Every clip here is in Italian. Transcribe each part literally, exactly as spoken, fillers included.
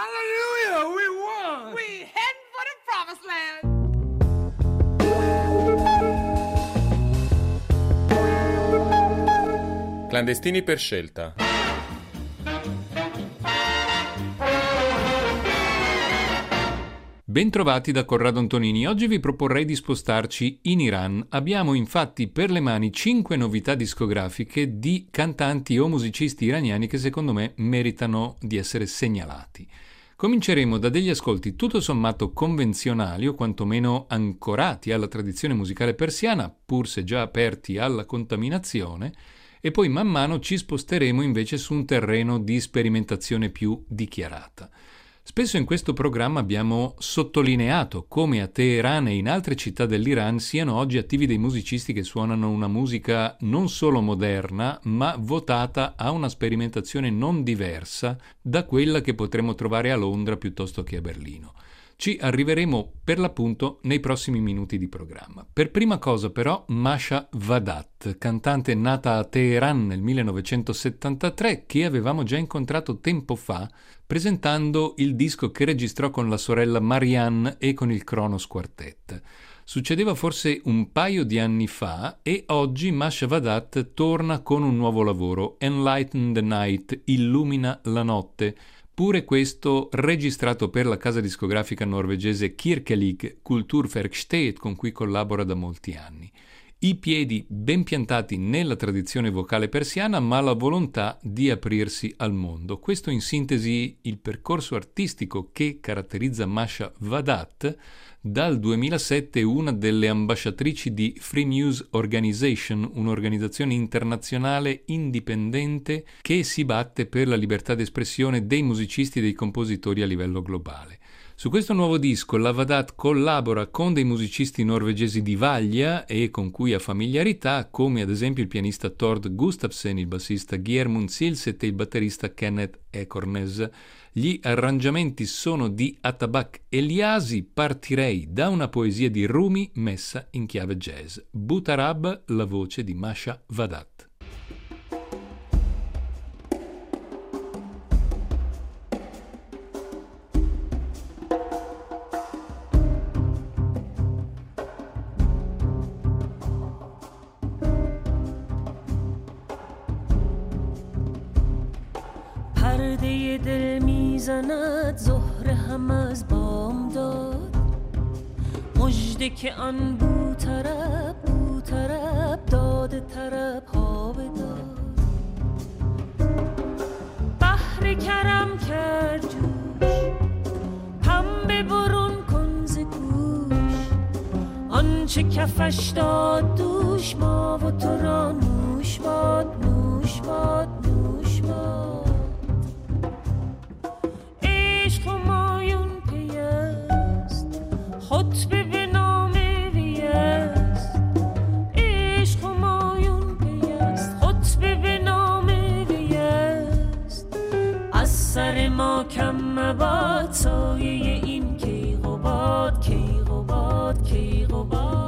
Hallelujah, we won! We heading for the promised land! Clandestini per scelta. Bentrovati da Corrado Antonini. Oggi vi proporrei di spostarci in Iran. Abbiamo infatti per le mani cinque novità discografiche di cantanti o musicisti iraniani che secondo me meritano di essere segnalati. Cominceremo da degli ascolti tutto sommato convenzionali o quantomeno ancorati alla tradizione musicale persiana, pur se già aperti alla contaminazione, e poi man mano ci sposteremo invece su un terreno di sperimentazione più dichiarata. Spesso in questo programma abbiamo sottolineato come a Teheran e in altre città dell'Iran siano oggi attivi dei musicisti che suonano una musica non solo moderna, ma votata a una sperimentazione non diversa da quella che potremo trovare a Londra piuttosto che a Berlino. Ci arriveremo per l'appunto nei prossimi minuti di programma. Per prima cosa però Masha Vadat, cantante nata a Teheran nel millenovecentosettantatré, che avevamo già incontrato tempo fa presentando il disco che registrò con la sorella Marianne e con il Kronos Quartet. Succedeva forse un paio di anni fa e oggi Masha Vadat torna con un nuovo lavoro, Enlighten the Night, Illumina la notte, pure questo registrato per la casa discografica norvegese Kirkelig Kulturverksted, con cui collabora da molti anni. I piedi ben piantati nella tradizione vocale persiana, ma la volontà di aprirsi al mondo. Questo in sintesi il percorso artistico che caratterizza Masha Vadat, dal duemilasette una delle ambasciatrici di Free Muse Organization, un'organizzazione internazionale indipendente che si batte per la libertà d'espressione dei musicisti e dei compositori a livello globale. Su questo nuovo disco la Vadat collabora con dei musicisti norvegesi di vaglia e con cui ha familiarità, come ad esempio il pianista Tord Gustafsen, il bassista Gjermund Silset e il batterista Kenneth Ekornes. Gli arrangiamenti sono di Atabak Eliasi. Partirei da una poesia di Rumi messa in chiave jazz. Butarab, la voce di Masha Vadat. پرده دل میزند زهره هم از بام داد مژده که آن بو طرب بو طرب داده طرب ها بداد بحر کرم کرد جوش پنبه برون کن ز گوش آنچه کفش داد دوش ما و تو را نوش باد نوش باد نوش باد خطبه به نام ویست عشق همایون پیست خطبه به نام ویست از سر ما کم مباد سایه این کیقوباد کیقوباد کیقوباد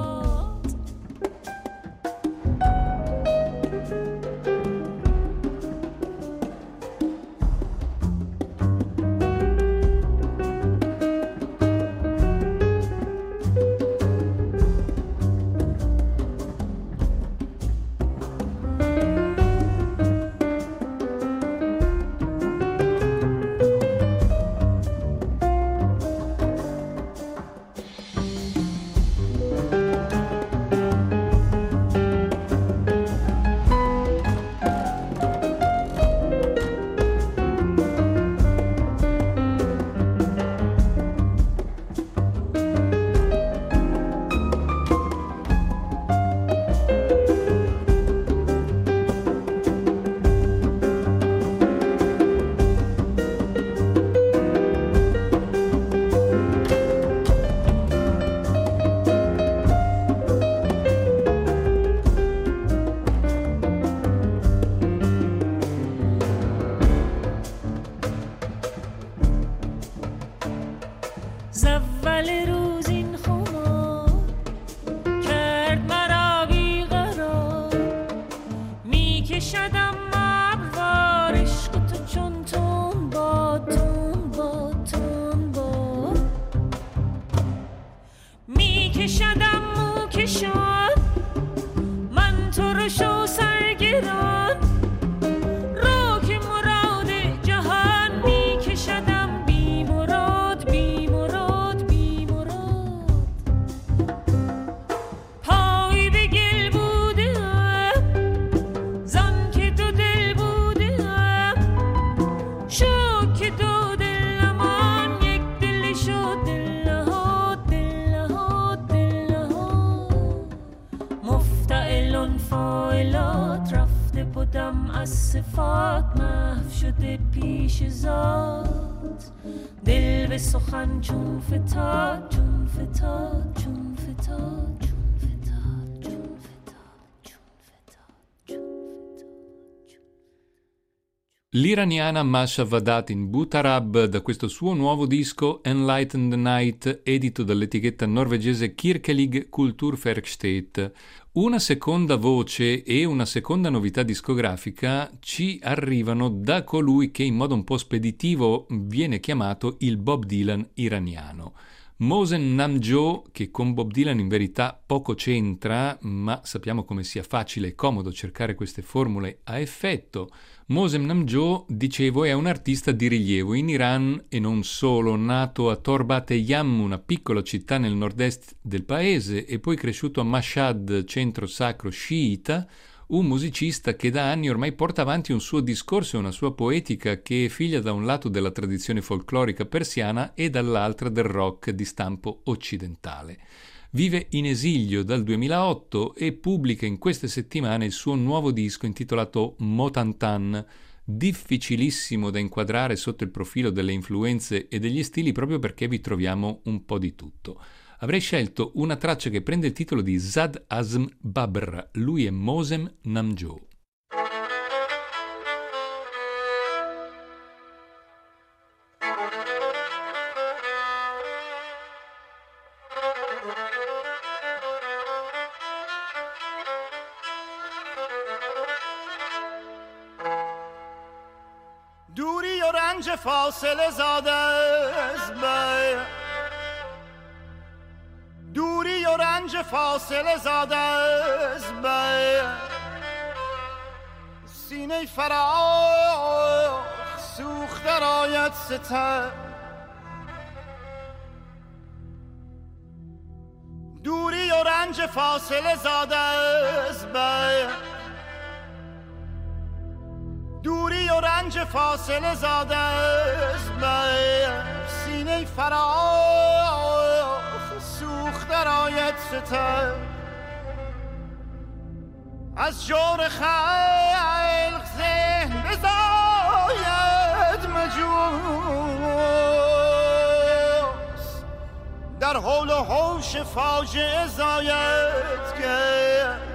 از صفات محو شده پیش ذات دل به سخن چون فتاد چون فتاد چون فتاد چون فتاد چون فتاد چون فتاد چون فتاد. L'iraniana Masha Vadatin Butarab da questo suo nuovo disco Enlighten the Night, edito dall'etichetta norvegese Kirkelig Kulturverksted. Una seconda voce e una seconda novità discografica ci arrivano da colui che in modo un po' speditivo viene chiamato il Bob Dylan iraniano. Mosem Namjoon, che con Bob Dylan in verità poco c'entra, ma sappiamo come sia facile e comodo cercare queste formule a effetto. Mosem Namjoon, dicevo, è un artista di rilievo in Iran e non solo, nato a Torbat-e-Yam, una piccola città nel nord-est del paese, e poi cresciuto a Mashhad, centro sacro sciita, un musicista che da anni ormai porta avanti un suo discorso e una sua poetica che è figlia da un lato della tradizione folclorica persiana e dall'altra del rock di stampo occidentale. Vive in esilio dal duemilaotto e pubblica in queste settimane il suo nuovo disco intitolato Motantan, difficilissimo da inquadrare sotto il profilo delle influenze e degli stili proprio perché vi troviamo un po' di tutto. Avrei scelto una traccia che prende il titolo di Zad Azm Babr, lui è Mosem Namjoon. دوری و رنج فاصله زاده از بی دوری و رنج فاصله زاده از بی سینه فراخ سوخته رایت ستم دوری و رنج فاصله زاده از بی دوری و رنج فاصله زاده از بی سینه فراخ سوخته رایت ستم از جور خلق ذهن بزاید مجوز در حول و حوش فاجعه زاید که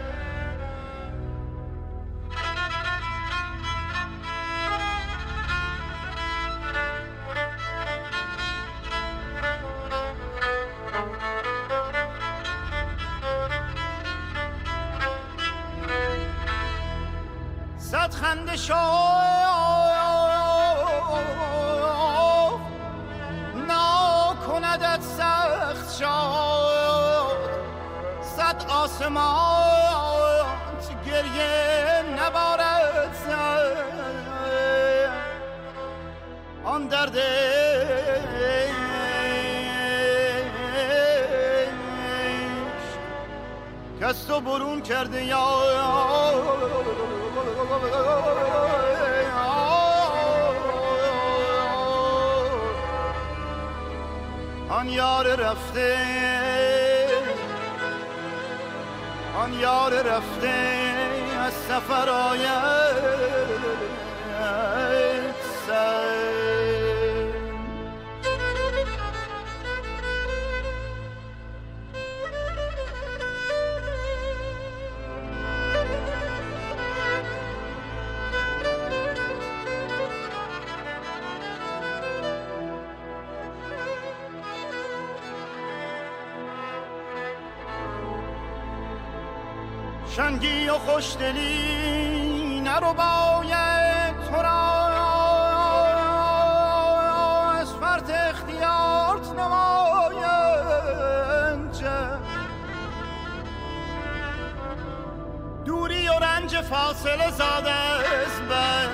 صد خنده شو ناکندت سخت شد صد آسمان گریه نبارد آن درد که از تو برون کرده یا آن یار رفته آن یار رفته از سفر آید سر شنگی و خوشدلی نرو باید تو را از فرط اختیارت نماید دوری و رنج فاصله زاده از بر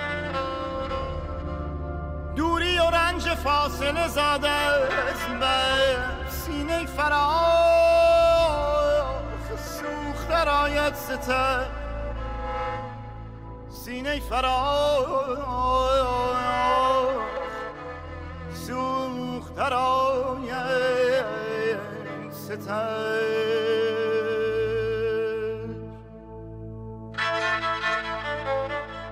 دوری و رنج فاصله زاده از بر سینه فرا رایت ستر سینه فراخ سوخت رایت ستر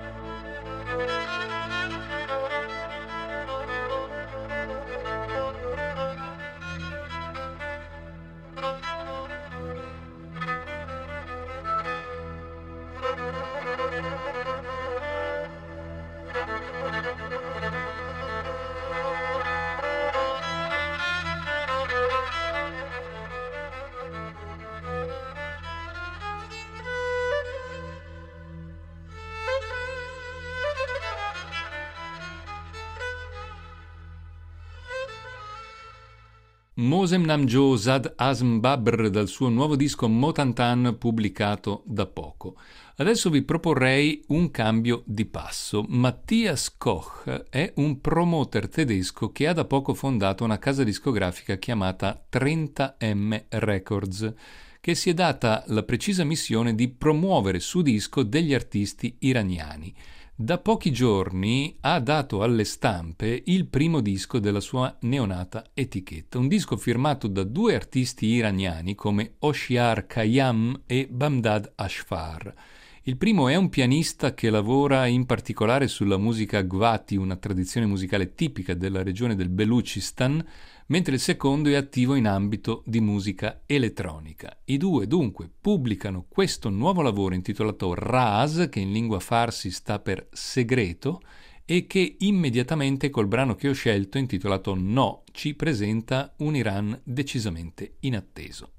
Mosem Namjo Zad Azm Babr dal suo nuovo disco Motantan pubblicato da poco. Adesso vi proporrei un cambio di passo. Matthias Koch è un promoter tedesco che ha da poco fondato una casa discografica chiamata trenta M Records, che si è data la precisa missione di promuovere su disco degli artisti iraniani. Da pochi giorni ha dato alle stampe il primo disco della sua neonata etichetta, un disco firmato da due artisti iraniani come Hoshiar Khayyam e Bamdad Ashfar. Il primo è un pianista che lavora in particolare sulla musica Gvati, una tradizione musicale tipica della regione del Belucistan, mentre il secondo è attivo in ambito di musica elettronica. I due dunque pubblicano questo nuovo lavoro intitolato Raz, che in lingua farsi sta per segreto, e che immediatamente col brano che ho scelto intitolato No ci presenta un Iran decisamente inatteso.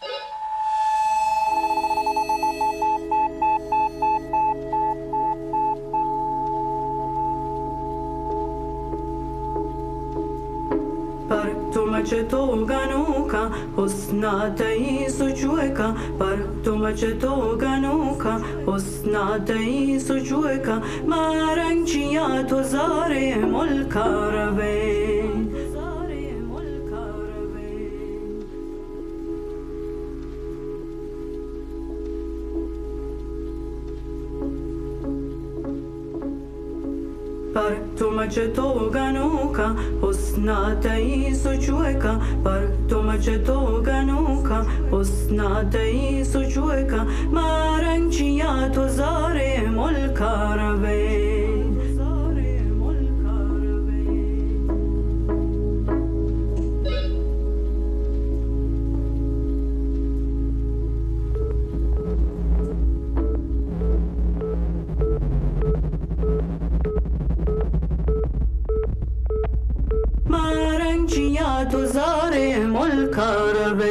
पर तुम तो गनों का हुस्ना तई सुजुए का पर तुम तो गनों का हुस्ना तई सुजुए का मारंचिया तो जारे मुल्का रवे पर तुम तो गनों का हुस्ना तई सुजुए का पर तुम तो गनों का हुस्ना तई सुजुए का मारंचिया तो जारे मुल्का रवे तो ज़ारे मुल्का रवे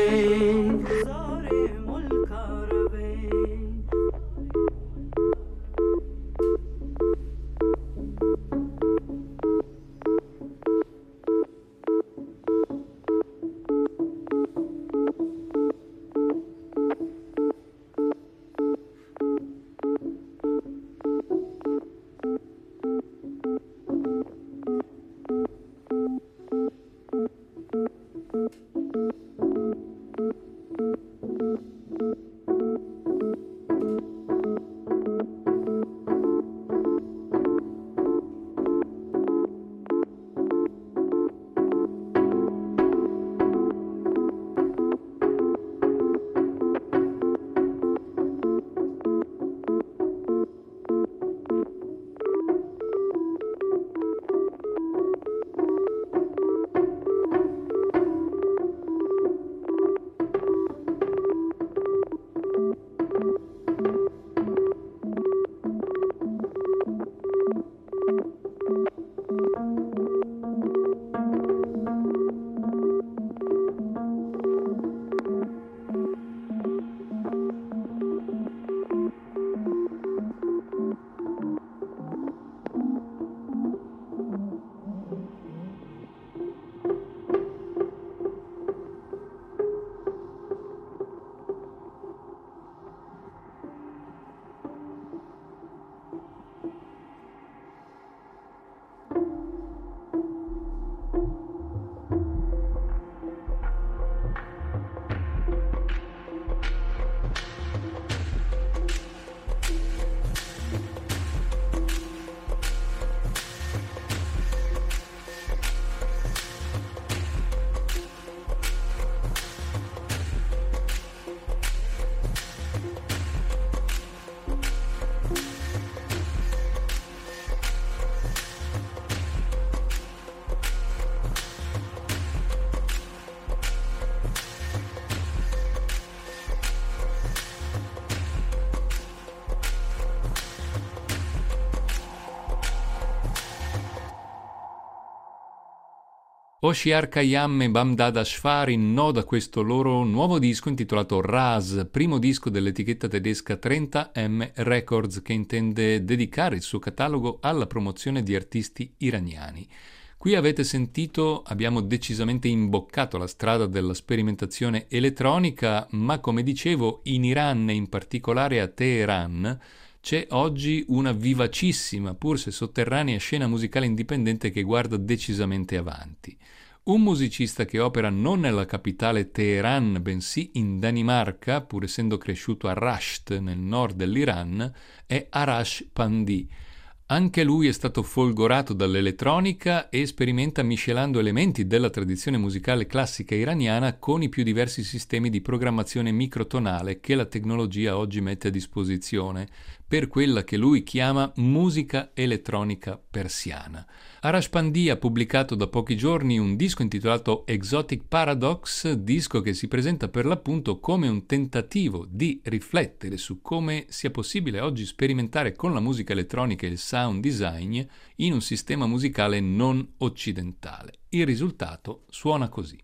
Hoshiar Khayyam e Bamdad Ashfar in no da questo loro nuovo disco intitolato Raz, primo disco dell'etichetta tedesca trenta M Records, che intende dedicare il suo catalogo alla promozione di artisti iraniani. Qui avete sentito, abbiamo decisamente imboccato la strada della sperimentazione elettronica, ma come dicevo, in Iran e in particolare a Teheran c'è oggi una vivacissima, pur se sotterranea, scena musicale indipendente che guarda decisamente avanti. Un musicista che opera non nella capitale Teheran, bensì in Danimarca, pur essendo cresciuto a Rasht, nel nord dell'Iran, è Arash Pandi. Anche lui è stato folgorato dall'elettronica e sperimenta miscelando elementi della tradizione musicale classica iraniana con i più diversi sistemi di programmazione microtonale che la tecnologia oggi mette a disposizione per quella che lui chiama musica elettronica persiana. Arash Pandi ha pubblicato da pochi giorni un disco intitolato Exotic Paradox, disco che si presenta per l'appunto come un tentativo di riflettere su come sia possibile oggi sperimentare con la musica elettronica e il sound design in un sistema musicale non occidentale. Il risultato suona così.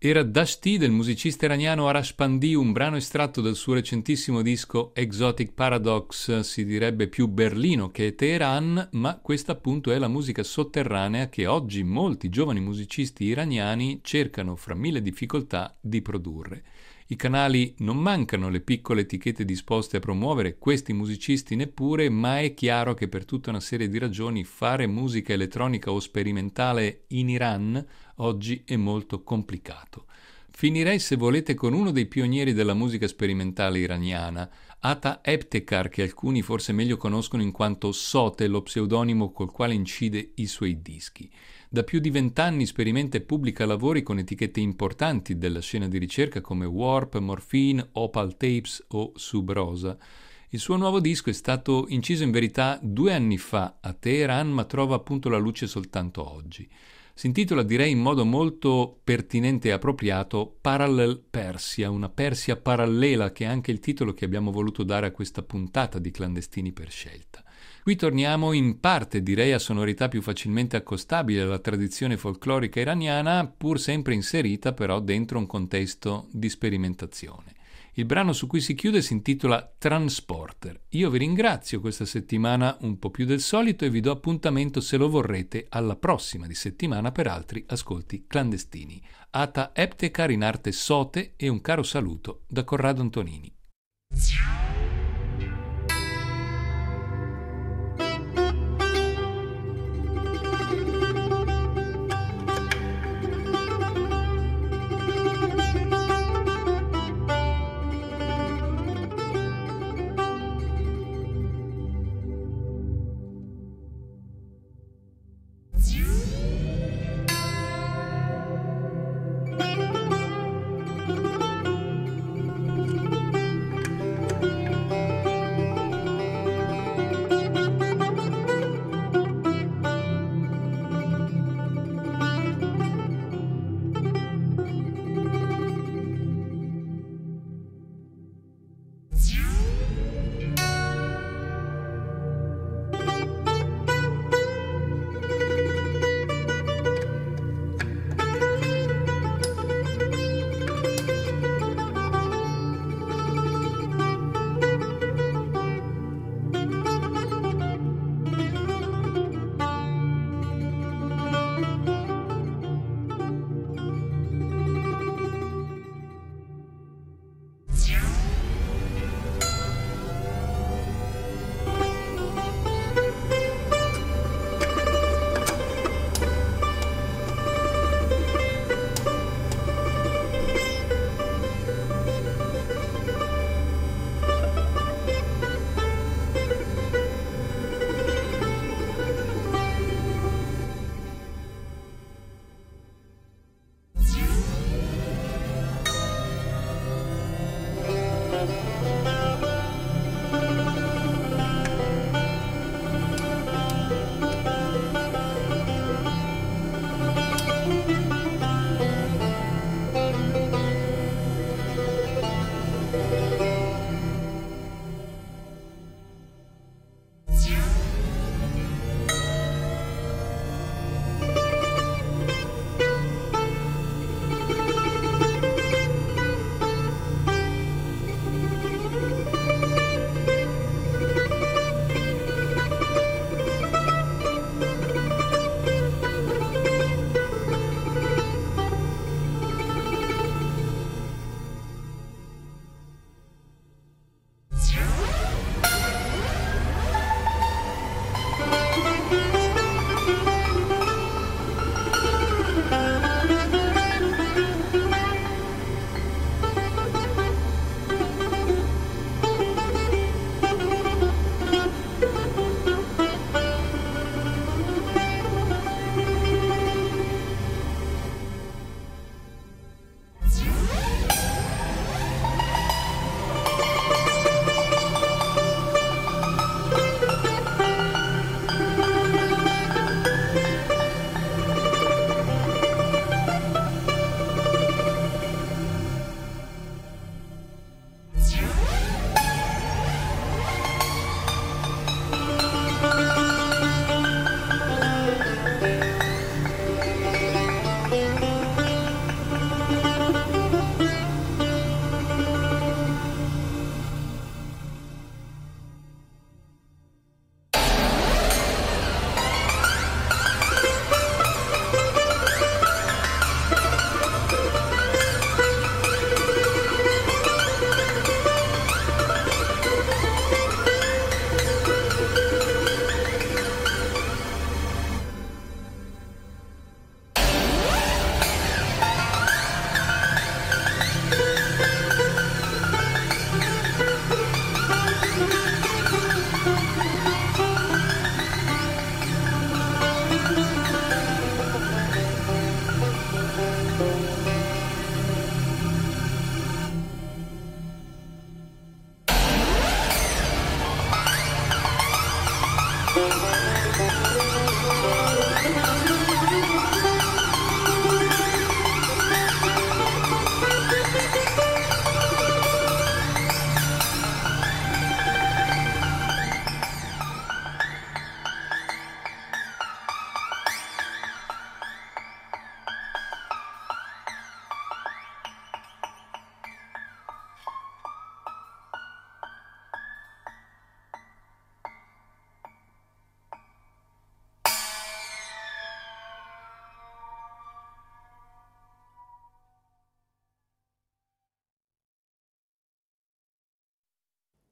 Era Dashti del musicista iraniano Arash Pandi, un brano estratto dal suo recentissimo disco Exotic Paradox, si direbbe più Berlino che Teheran, ma questa appunto è la musica sotterranea che oggi molti giovani musicisti iraniani cercano fra mille difficoltà di produrre. I canali non mancano, le piccole etichette disposte a promuovere questi musicisti neppure, ma è chiaro che per tutta una serie di ragioni fare musica elettronica o sperimentale in Iran oggi è molto complicato. Finirei, se volete, con uno dei pionieri della musica sperimentale iraniana, Ata Ebtekar, che alcuni forse meglio conoscono in quanto Sote, lo pseudonimo col quale incide i suoi dischi. Da più di vent'anni sperimenta e pubblica lavori con etichette importanti della scena di ricerca come Warp, Morphine, Opal Tapes o Sub Rosa. Il suo nuovo disco è stato inciso in verità due anni fa a Teheran, ma trova appunto la luce soltanto oggi. Si intitola, direi in modo molto pertinente e appropriato, Parallel Persia, una Persia parallela, che è anche il titolo che abbiamo voluto dare a questa puntata di Clandestini per scelta. Qui torniamo in parte, direi, a sonorità più facilmente accostabili alla tradizione folclorica iraniana, pur sempre inserita però dentro un contesto di sperimentazione. Il brano su cui si chiude si intitola Transporter. Io vi ringrazio questa settimana un po' più del solito e vi do appuntamento, se lo vorrete, alla prossima di settimana per altri ascolti clandestini. Ata Ebtekar, in arte Sote, e un caro saluto da Corrado Antonini.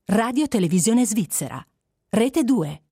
Radio Televisione Svizzera. Rete due.